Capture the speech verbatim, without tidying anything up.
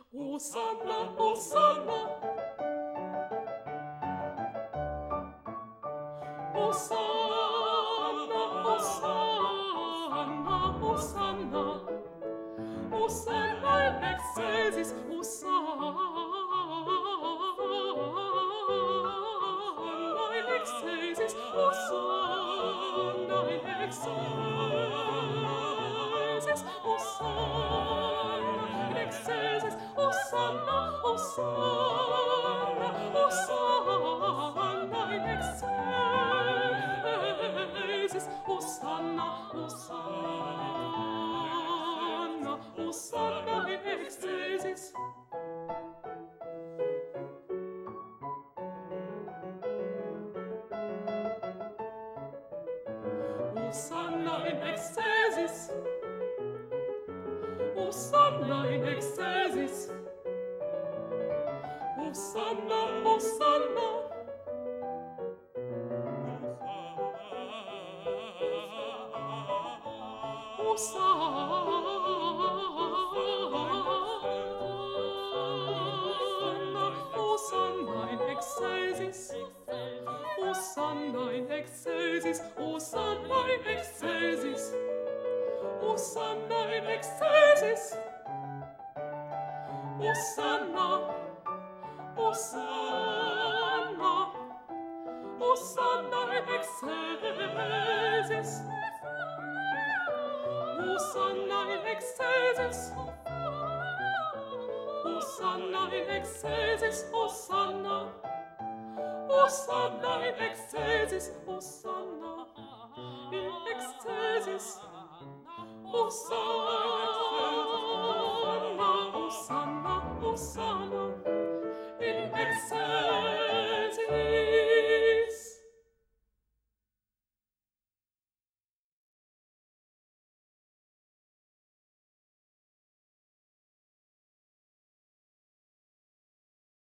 Hosanna, Hosanna. Hosanna, Hosanna, Hosanna. Hosanna in excelsis, Hosanna in excelsis, Hosanna in excelsis, Hosanna in excelsis, Hosanna, Hosanna, Hosanna in excelsis, Hosanna, Hosanna, Hosanna in excelsis. Hosanna in excelsis. Hosanna in excelsis. Hosanna, Hosanna. Hosanna, Hosanna in excelsis. Hosanna in excelsis. Hosanna in excelsis. Hosanna in excelsis. Hosanna, Hosanna, Hosanna in excelsis. Hosanna in excelsis. Hosanna in excelsis. Hosanna. Hosanna in excelsis. Hosanna in excelsis. Hosanna, Hosanna, Hosanna in excelsis.